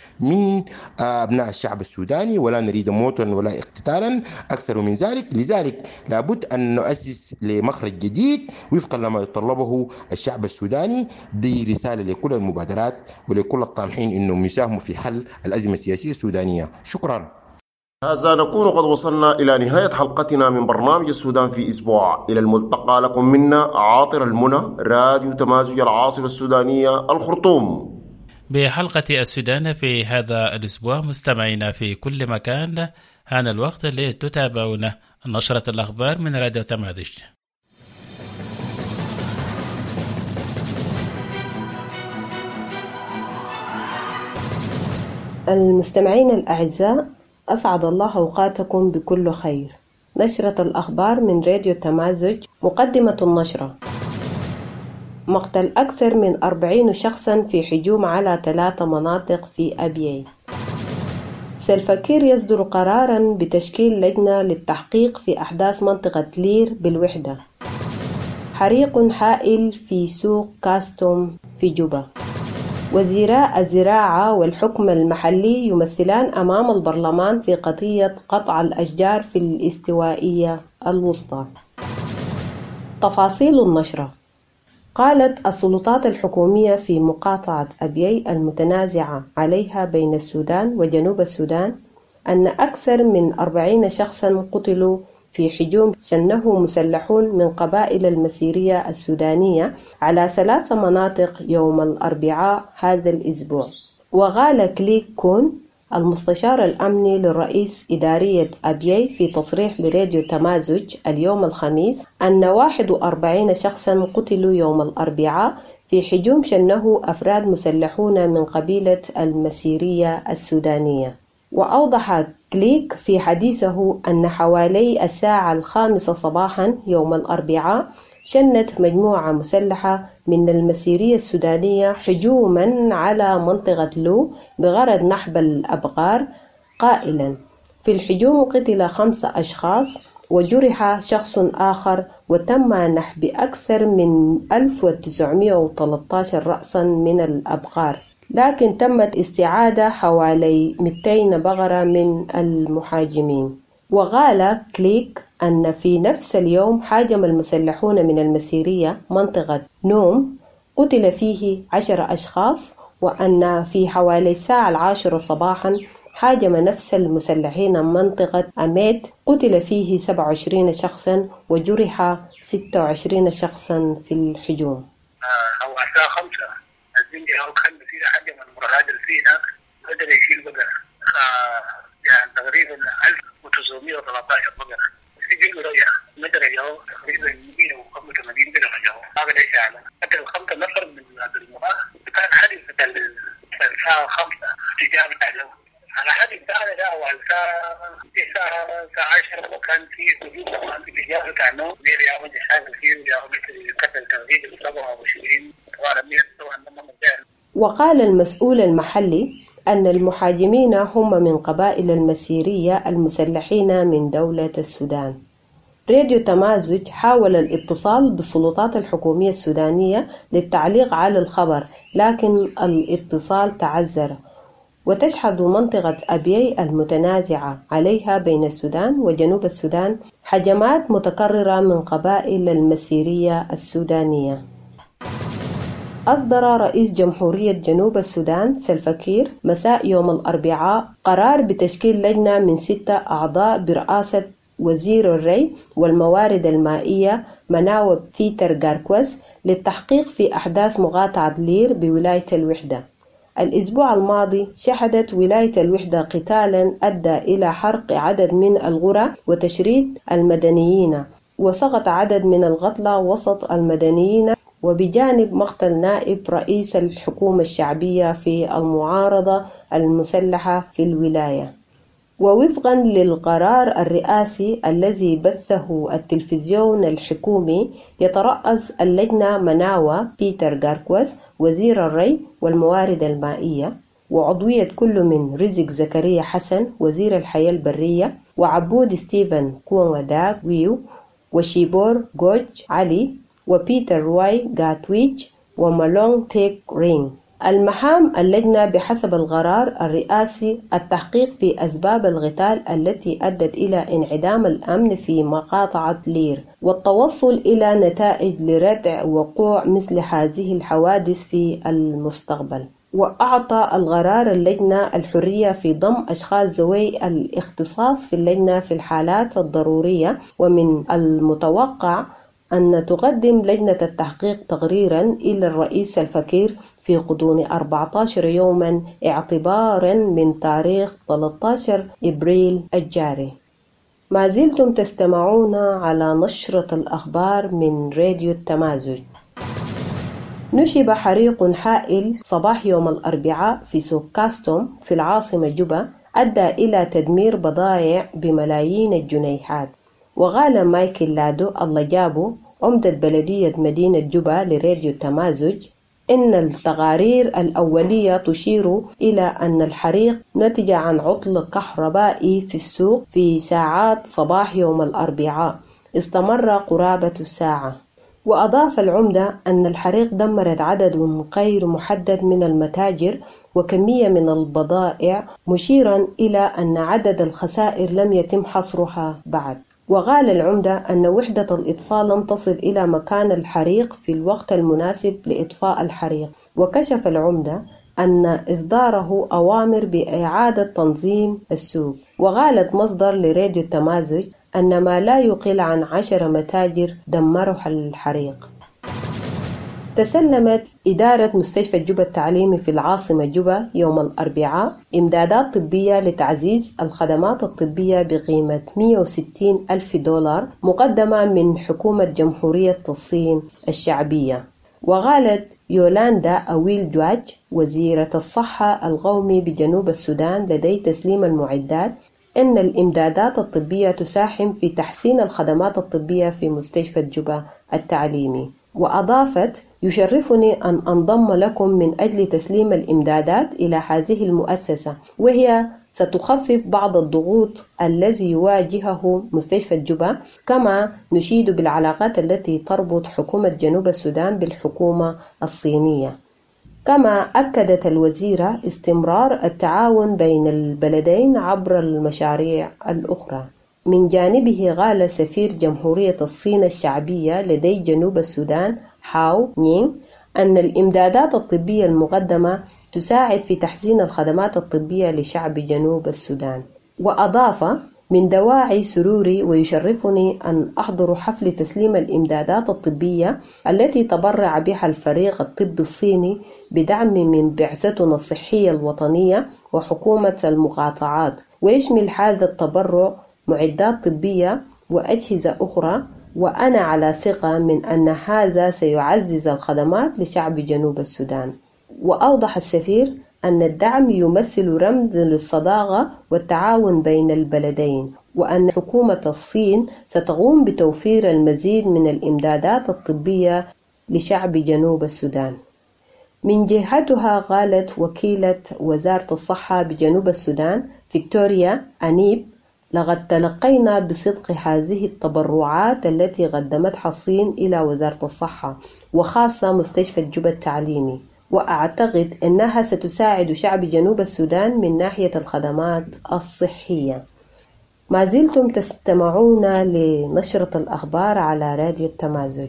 من أبناء الشعب السوداني، ولا نريد موتا ولا اقتتالا أكثر من ذلك. لذلك لابد أن نؤسس لمخرج جديد وفقا لما يتطلبه الشعب السوداني. دي رسالة لكل المبادرات ولكل الطامحين أنهم يساهموا في حل الأزمة السياسية السودانية. شكرا. هذا نكون قد وصلنا إلى نهاية حلقتنا من برنامج السودان في أسبوع. إلى الملتقى لكم منا عاطر المنى، راديو تمازج العاصمة السودانية الخرطوم. بحلقة السودان في هذا الأسبوع مستمعينا في كل مكان، هان الوقت لتتابعون نشرة الأخبار من راديو تمازج. المستمعين الأعزاء، أسعد الله أوقاتكم بكل خير. نشرة الأخبار من راديو تمازج. مقدمة النشرة: مقتل أكثر من 40 شخصا في هجوم على 3 مناطق في أبيي. سلفاكير يصدر قرارا بتشكيل لجنة للتحقيق في أحداث منطقة لير بالوحدة. حريق هائل في سوق كاستوم في جوبا. وزيراء الزراعة والحكم المحلي يمثلان أمام البرلمان في قضية قطع الأشجار في الاستوائية الوسطى. تفاصيل النشرة: قالت السلطات الحكومية في مقاطعة أبيي المتنازعة عليها بين السودان وجنوب السودان أن أكثر من 40 شخصا قتلوا في هجوم شنه مسلحون من قبائل المسيرية السودانية على 3 مناطق يوم الأربعاء هذا الأسبوع. وقال كليك كون المستشار الأمني للرئيس إدارية أبيي في تصريح لراديو تمازج اليوم الخميس أن 41 شخصا قتلوا يوم الأربعاء في هجوم شنه أفراد مسلحون من قبيلة المسيرية السودانية. وأوضح كليك في حديثه أن حوالي الساعة 5 صباحا يوم الأربعاء شنت مجموعة مسلحة من المسيرية السودانية هجوما على منطقة لو بغرض نحب الأبغار، قائلا: في الهجوم قتل 5 أشخاص وجرح شخص آخر، وتم نحب أكثر من 1913 رأسا من الأبغار، لكن تمت استعادة حوالي 200 بغرة من المحاجمين. وقال كليك أن في نفس اليوم حاجم المسلحون من المسيرية منطقة نوم قتل فيه 10 أشخاص، وأن في حوالي الساعة 10 صباحا حاجم نفس المسلحين منطقة أميد قتل فيه 27 شخصا وجرح 26 شخصا في الهجوم. هو الساعة 5 الزنجي أو كان بسيط حاجم المرهاد فينا قدر يشيل بقرة يعني تقريبا 1913 بقرة في جيل رؤية مدر اليوم تقريبا 185 بقرة اليوم. هذا ليس على حتى 5 نفر من المراه كان حديث الساعة 5 اتجاه العلم على حديث الساعة ده أو الساعة 10 وكان في هجوم في اتجاه العنو غير يعود يحاول فيه ويعود قتل تقريبا 27 وقال المسؤول المحلي أن المحاجمين هم من قبائل المسيرية المسلحين من دولة السودان. راديو تمازج حاول الاتصال بالسلطات الحكومية السودانية للتعليق على الخبر، لكن الاتصال تعذر. وتشهد منطقة أبيي المتنازعة عليها بين السودان وجنوب السودان هجمات متكررة من قبائل المسيرية السودانية. أصدر رئيس جمهورية جنوب السودان سلفاكير مساء يوم الأربعاء قرار بتشكيل لجنة من 6 أعضاء برئاسة وزير الري والموارد المائية مناوب بيتر غاركوز للتحقيق في أحداث مقاطعة لير بولاية الوحدة. الأسبوع الماضي شهدت ولاية الوحدة قتالا أدى إلى حرق عدد من القرى وتشريد المدنيين، وسقط عدد من القتلى وسط المدنيين، وبجانب مقتل نائب رئيس الحكومة الشعبية في المعارضة المسلحة في الولاية. ووفقا للقرار الرئاسي الذي بثه التلفزيون الحكومي، يترأس اللجنة مناوى بيتر غاركوز وزير الري والموارد المائية، وعضوية كل من رزق زكريا حسن وزير الحياة البرية، وعبود ستيفن كوانغداغ ويو، وشيبور جوج علي، وبيتر روي غاتويج، ومالونغ تيك رينغ. المهام اللجنة بحسب القرار الرئاسي التحقيق في أسباب القتال التي أدت إلى انعدام الأمن في مقاطعة لير، والتوصل إلى نتائج لردع وقوع مثل هذه الحوادث في المستقبل. وأعطى القرار اللجنة الحرية في ضم أشخاص ذوي الاختصاص في اللجنة في الحالات الضرورية، ومن المتوقع أن تقدم لجنة التحقيق تقريرا إلى الرئيس الفكير في غضون 14 يوما اعتبارا من تاريخ 13 إبريل الجاري. ما زلتم تستمعون على نشرة الأخبار من راديو التمازج. نشب حريق هائل صباح يوم الأربعاء في سوق كاستوم في العاصمة جوبا أدى إلى تدمير بضائع بملايين الجنيهات. وقال مايكل لادو الله جابو عمدة بلدية مدينة جوبا لراديو التمازج إن التقارير الأولية تشير إلى أن الحريق نتج عن عطل كهربائي في السوق في ساعات صباح يوم الأربعاء استمر قرابة ساعة. وأضاف العمدة أن الحريق دمرت عدد غير محدد من المتاجر وكمية من البضائع، مشيرا إلى أن عدد الخسائر لم يتم حصرها بعد. وقال العمدة أن وحدة الإطفاء لم تصل إلى مكان الحريق في الوقت المناسب لإطفاء الحريق. وكشف العمدة أن إصداره أوامر بإعادة تنظيم السوق. وقالت مصدر لراديو التمازج أن ما لا يقل عن 10 متاجر دمرها الحريق. تسلمت إدارة مستشفى جوبا التعليمي في العاصمة جوبا يوم الأربعاء إمدادات طبية لتعزيز الخدمات الطبية بقيمة $160,000 مقدمة من حكومة جمهورية الصين الشعبية. وقالت يولاندا أويل جواج وزيرة الصحة القومي بجنوب السودان لدي تسليم المعدات إن الإمدادات الطبية تساهم في تحسين الخدمات الطبية في مستشفى جوبا التعليمي. وأضافت يشرفني أن أنضم لكم من أجل تسليم الإمدادات إلى هذه المؤسسة، وهي ستخفف بعض الضغوط الذي يواجهه مستشفى جوبا، كما نشيد بالعلاقات التي تربط حكومة جنوب السودان بالحكومة الصينية. كما أكدت الوزيرة استمرار التعاون بين البلدين عبر المشاريع الأخرى. من جانبه قال سفير جمهورية الصين الشعبية لدي جنوب السودان هاو نينغ أن الإمدادات الطبية المقدمة تساعد في تحسين الخدمات الطبية لشعب جنوب السودان. وأضاف من دواعي سروري ويشرفني أن أحضر حفل تسليم الإمدادات الطبية التي تبرع بها الفريق الطبي الصيني بدعم من بعثتنا الصحية الوطنية وحكومة المقاطعات، ويشمل هذا التبرع معدات طبية وأجهزة أخرى، وأنا على ثقة من أن هذا سيعزز الخدمات لشعب جنوب السودان. وأوضح السفير أن الدعم يمثل رمز للصداقة والتعاون بين البلدين، وأن حكومة الصين ستقوم بتوفير المزيد من الإمدادات الطبية لشعب جنوب السودان. من جهتها قالت وكيلة وزارة الصحة بجنوب السودان فيكتوريا أنيب لقد تلقينا بصدق هذه التبرعات التي قدمتها الصين إلى وزارة الصحة وخاصة مستشفى جوبا التعليمي، وأعتقد أنها ستساعد شعب جنوب السودان من ناحية الخدمات الصحية. ما زلتم تستمعون لنشرة الأخبار على راديو التمازج.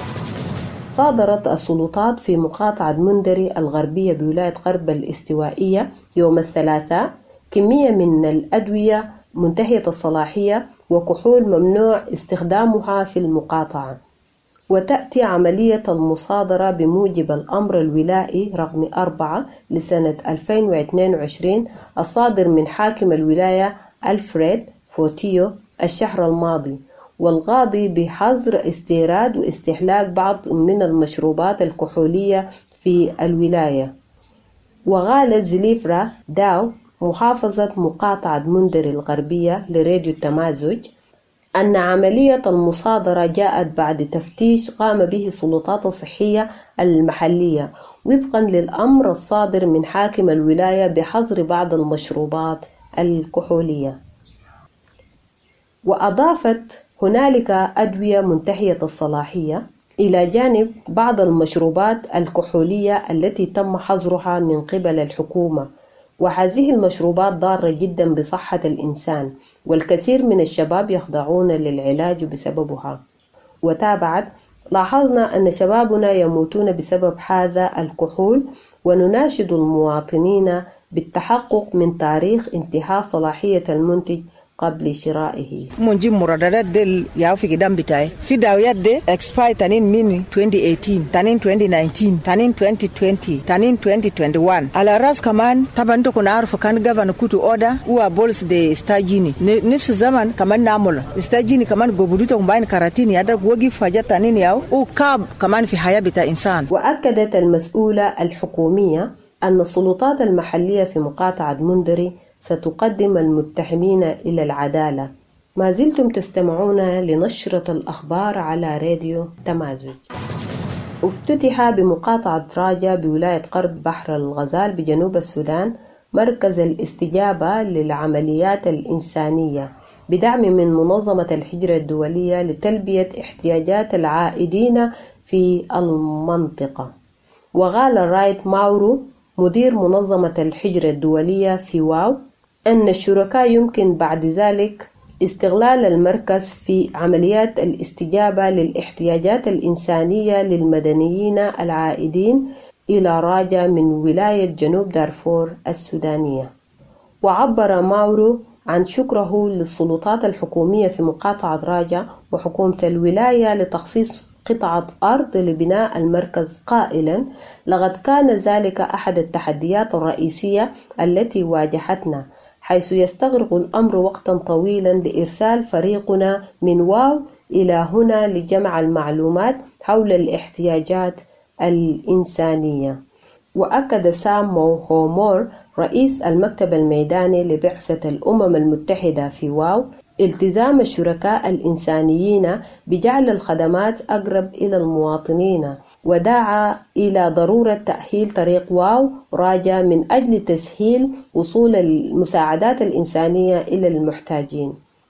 صادرت السلطات في مقاطعة مندري الغربية بولاية غرب الاستوائية يوم الثلاثاء كمية من الأدوية منتهية الصلاحية وكحول ممنوع استخدامها في المقاطعة. وتأتي عملية المصادرة بموجب الأمر الولائي رقم 4 لسنة 2022 الصادر من حاكم الولاية ألفريد فوتيو الشهر الماضي، والقاضي بحظر استيراد واستهلاك بعض من المشروبات الكحولية في الولاية. وقالت زليفرا داو محافظة مقاطعة مندري الغربية لراديو التمازج أن عملية المصادرة جاءت بعد تفتيش قام به السلطات الصحية المحلية وفقا للأمر الصادر من حاكم الولاية بحظر بعض المشروبات الكحولية. وأضافت هنالك أدوية منتهية الصلاحية إلى جانب بعض المشروبات الكحولية التي تم حظرها من قبل الحكومة، وهذه المشروبات ضارة جدا بصحة الإنسان، والكثير من الشباب يخضعون للعلاج بسببها. وتابعت: لاحظنا أن شبابنا يموتون بسبب هذا الكحول، ونناشد المواطنين بالتحقق من تاريخ انتهاء صلاحية المنتج قبل شرائه. منجي مرددات دل ياو في قدام بتاعي في داويات دي expire تانين من 2018 تانين 2019 تانين 2020 تانين 2021 على راس كمان. طبعا انتو كنا عارفوا كان governor كوتو order هو بولس دي استاجيني نفس الزمن كمان نعمل استاجيني كمان قبودوتا كمباين كاراتيني هذا وقف حاجات تانين ياو وكاب كمان في حياة بتاع إنسان. وأكدت المسؤولة الحكومية أن السلطات المحلية في مقاطعة مندري ستقدم المتهمين إلى العدالة. ما زلتم تستمعون لنشرة الأخبار على راديو تمازج. افتتح بمقاطعة راجة بولاية قرب بحر الغزال بجنوب السودان مركز الاستجابة للعمليات الإنسانية بدعم من منظمة الهجرة الدولية لتلبية احتياجات العائدين في المنطقة. وقال رايت ماورو مدير منظمة الهجرة الدولية في واو أن الشركاء يمكن بعد ذلك استغلال المركز في عمليات الاستجابة للاحتياجات الإنسانية للمدنيين العائدين إلى راجة من ولاية جنوب دارفور السودانية. وعبر ماورو عن شكره للسلطات الحكومية في مقاطعة راجة وحكومة الولاية لتخصيص قطعة أرض لبناء المركز، قائلا: لقد كان ذلك أحد التحديات الرئيسية التي واجهتنا، حيث يستغرق الأمر وقتا طويلا لإرسال فريقنا من واو إلى هنا لجمع المعلومات حول الاحتياجات الإنسانية. وأكد سام هومور رئيس المكتب الميداني لبعثة الأمم المتحدة في واو التزام الشركاء الإنسانيين بجعل الخدمات أقرب إلى المواطنين، ودعا إلى ضرورة تأهيل طريق واو راجة من أجل تسهيل وصول المساعدات الإنسانية إلى المحتاجين.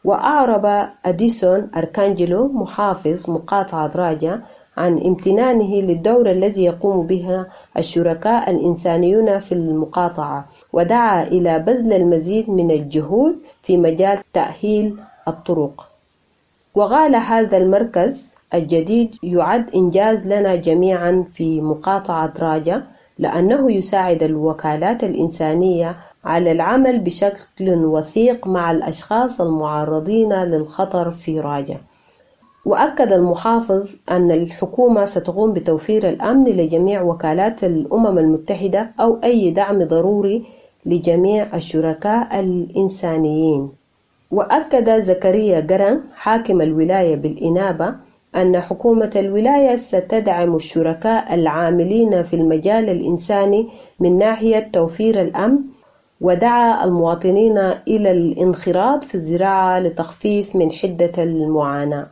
وأعرب أديسون أركانجلو محافظ مقاطعة راجة عن امتنانه للدور الذي يقوم بها الشركاء الإنسانيون في المقاطعة، ودعا إلى بذل المزيد من الجهود في مجال تأهيل الطرق. وقال هذا المركز الجديد يعد إنجاز لنا جميعا في مقاطعة راجة، لأنه يساعد الوكالات الإنسانية على العمل بشكل وثيق مع الأشخاص المعرضين للخطر في راجة. وأكد المحافظ أن الحكومة ستقوم بتوفير الأمن لجميع وكالات الأمم المتحدة أو أي دعم ضروري لجميع الشركاء الإنسانيين. وأكد زكريا قرن حاكم الولاية بالإنابة أن حكومة الولاية ستدعم الشركاء العاملين في المجال الإنساني من ناحية توفير الأمن، ودعا المواطنين إلى الانخراط في الزراعة لتخفيف من حدة المعاناة.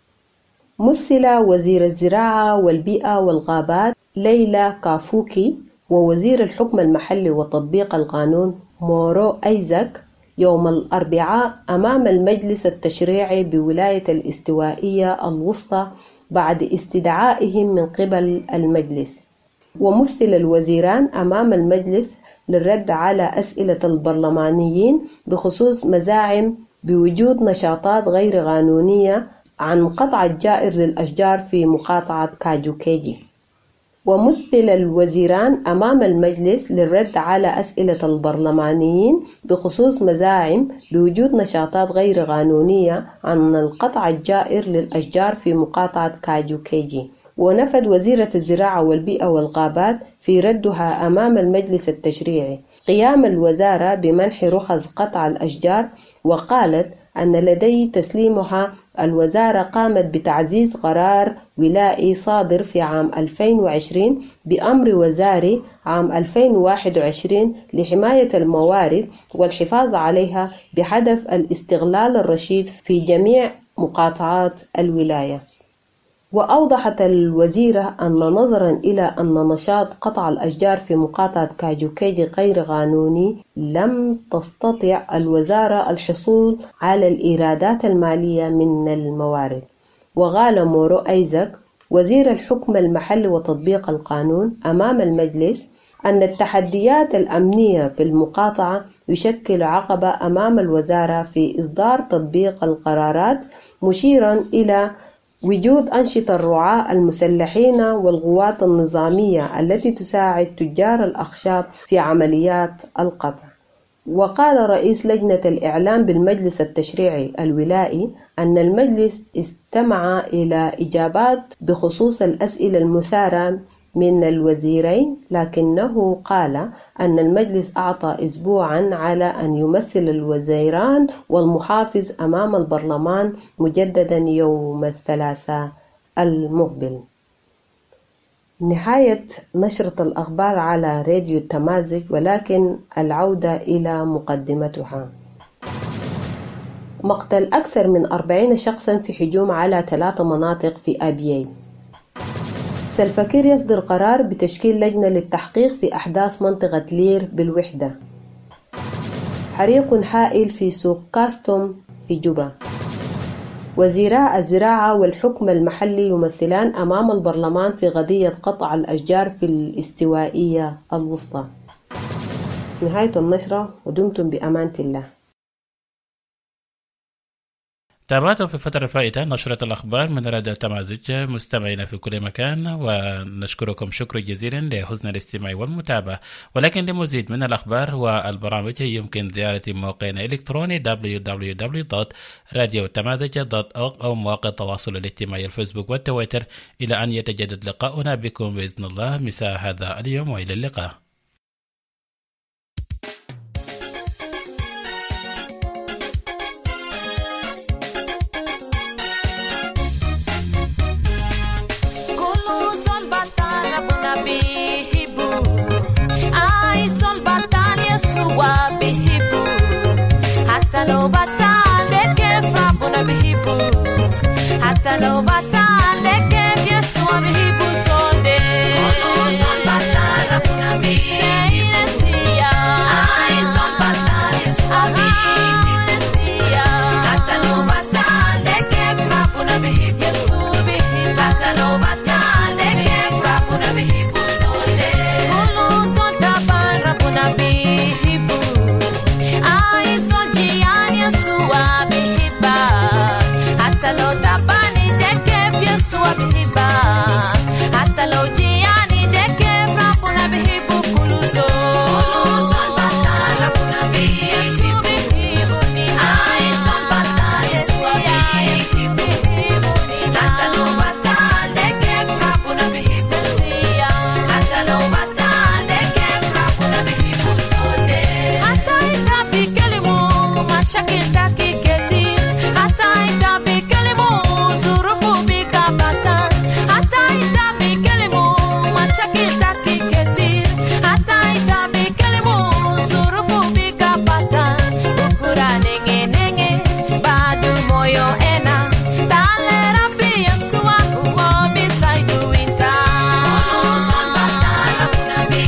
مثل وزير الزراعة والبيئة والغابات ليلى كافوكي ووزير الحكم المحلي وتطبيق القانون مورو أيزاك يوم الأربعاء أمام المجلس التشريعي بولاية الاستوائية الوسطى بعد استدعائهم من قبل المجلس. ومثل الوزيران أمام المجلس للرد على أسئلة البرلمانيين بخصوص مزاعم بوجود نشاطات غير قانونية عن قطع الجائر للأشجار في مقاطعة كاجوكيجي. ومثل الوزيران أمام المجلس للرد على أسئلة البرلمانيين بخصوص مزاعم بوجود نشاطات غير قانونية عن القطع الجائر للأشجار في مقاطعة كاجوكيجي. ونفد وزيرة الزراعة والبيئة والغابات في ردها أمام المجلس التشريعي قيام الوزارة بمنح رخص قطع الأشجار، وقالت أن لدي تسليمها الوزارة قامت بتعزيز قرار ولائي صادر في عام 2020 بأمر وزاري عام 2021 لحماية الموارد والحفاظ عليها بهدف الاستغلال الرشيد في جميع مقاطعات الولاية. وأوضحت الوزيرة أن نظرا إلى أن نشاط قطع الأشجار في مقاطعة كاجوكيجي غير قانوني، لم تستطع الوزارة الحصول على الإيرادات المالية من الموارد. وقال مورو أيزاك وزير الحكم المحلي وتطبيق القانون أمام المجلس أن التحديات الأمنية في المقاطعة يشكل عقبة أمام الوزارة في إصدار تطبيق القرارات، مشيرا إلى وجود أنشطة الرعاة المسلحين والقوات النظامية التي تساعد تجار الأخشاب في عمليات القطع. وقال رئيس لجنة الإعلام بالمجلس التشريعي الولائي أن المجلس استمع إلى إجابات بخصوص الأسئلة المثارة من الوزيرين، لكنه قال أن المجلس أعطى أسبوعا على أن يمثل الوزيران والمحافظ أمام البرلمان مجددا يوم الثلاثاء المقبل. نهاية نشرة الأخبار على راديو التمازج، ولكن العودة إلى مقدمتها. مقتل أكثر من 40 شخصا في هجوم على 3 مناطق في أبيي. سلفاكير يصدر قرار بتشكيل لجنة للتحقيق في أحداث منطقة لير بالوحدة. حريق هائل في سوق كاستوم في جوبا. وزيراء الزراعة والحكم المحلي يمثلان أمام البرلمان في قضية قطع الأشجار في الاستوائية الوسطى. نهاية النشرة، ودمتم بأمانة الله. تابعتم في الفترة الفائتة نشرة الأخبار من راديو التمازج مستمعينا في كل مكان، ونشكركم شكر جزيلا لحسن الاستماع والمتابعة. ولكن لمزيد من الأخبار والبرامج يمكن زيارة موقعنا الإلكتروني www.radiotamazig.org أو مواقع التواصل الاجتماعي الفيسبوك والتويتر، إلى أن يتجدد لقاؤنا بكم بإذن الله مساء هذا اليوم، وإلى اللقاء.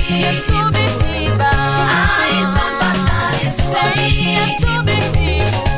Yes, to be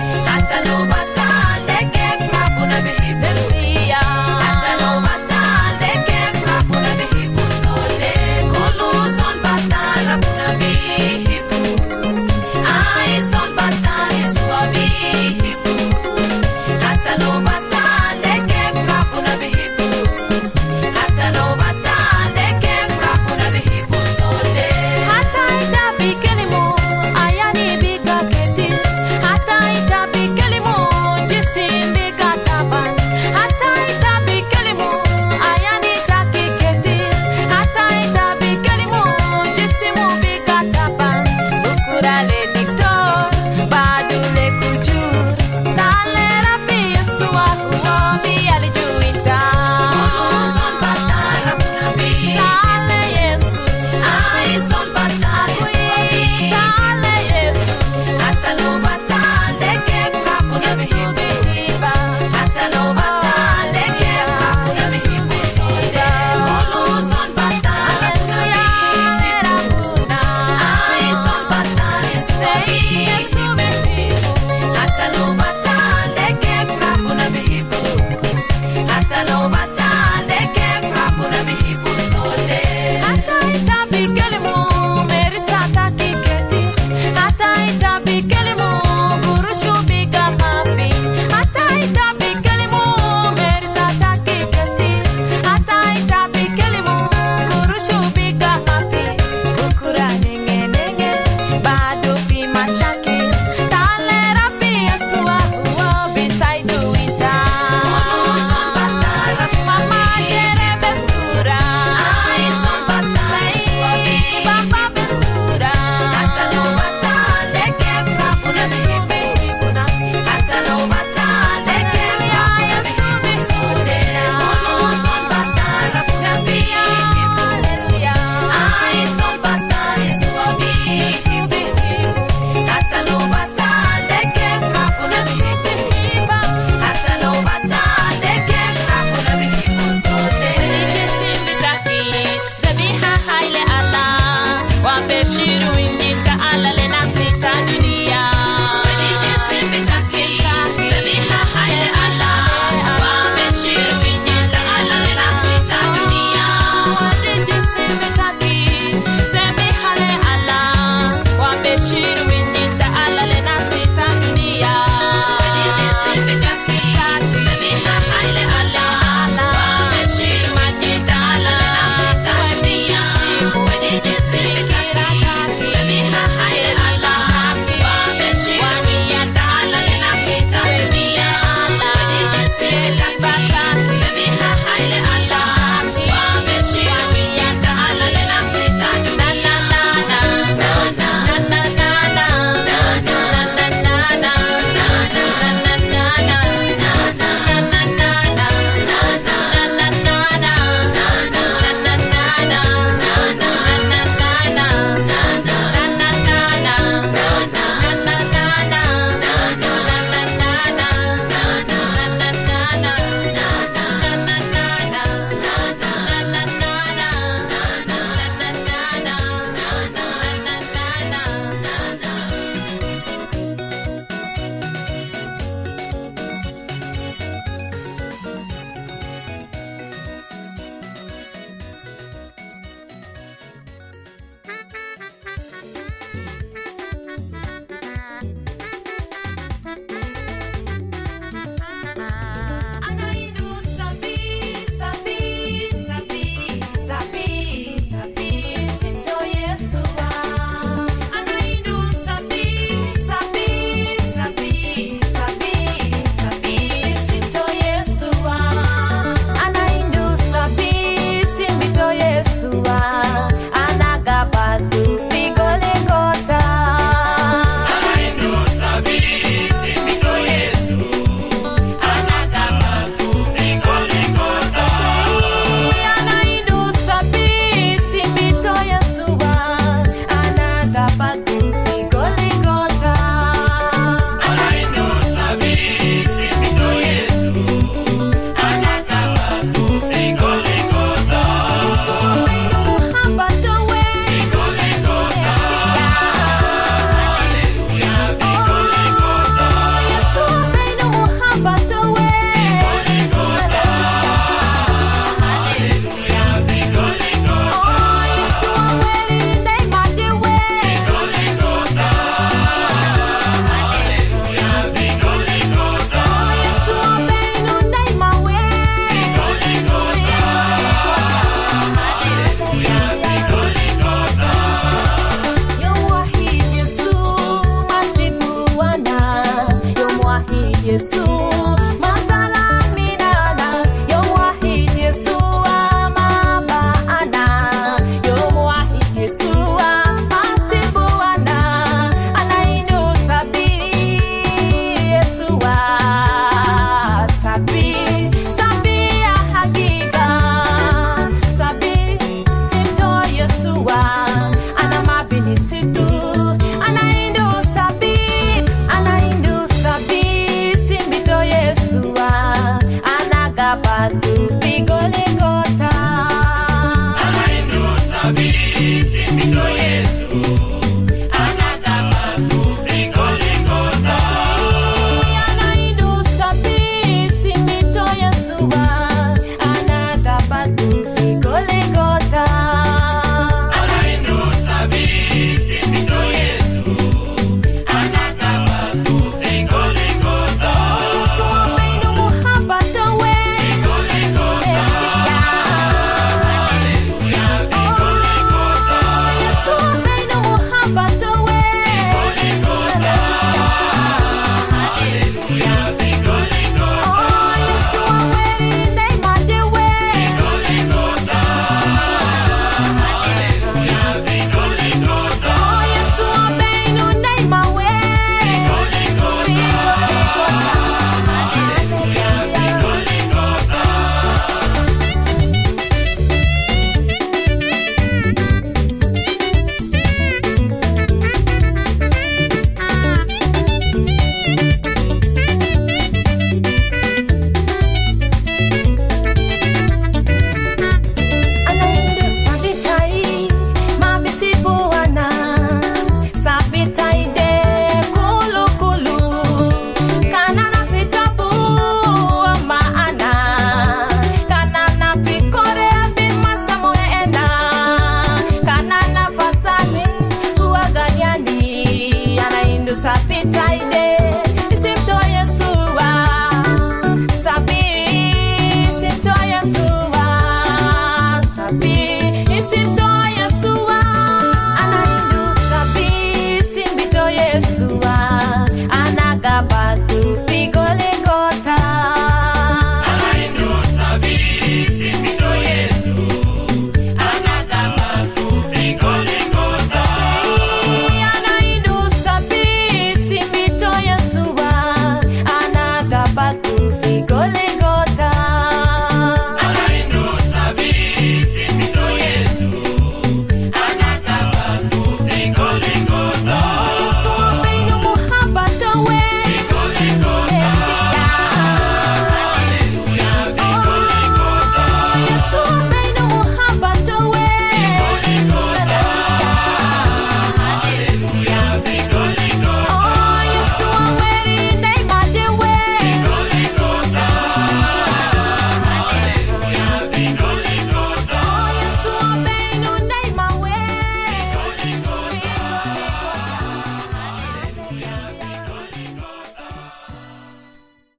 Yesu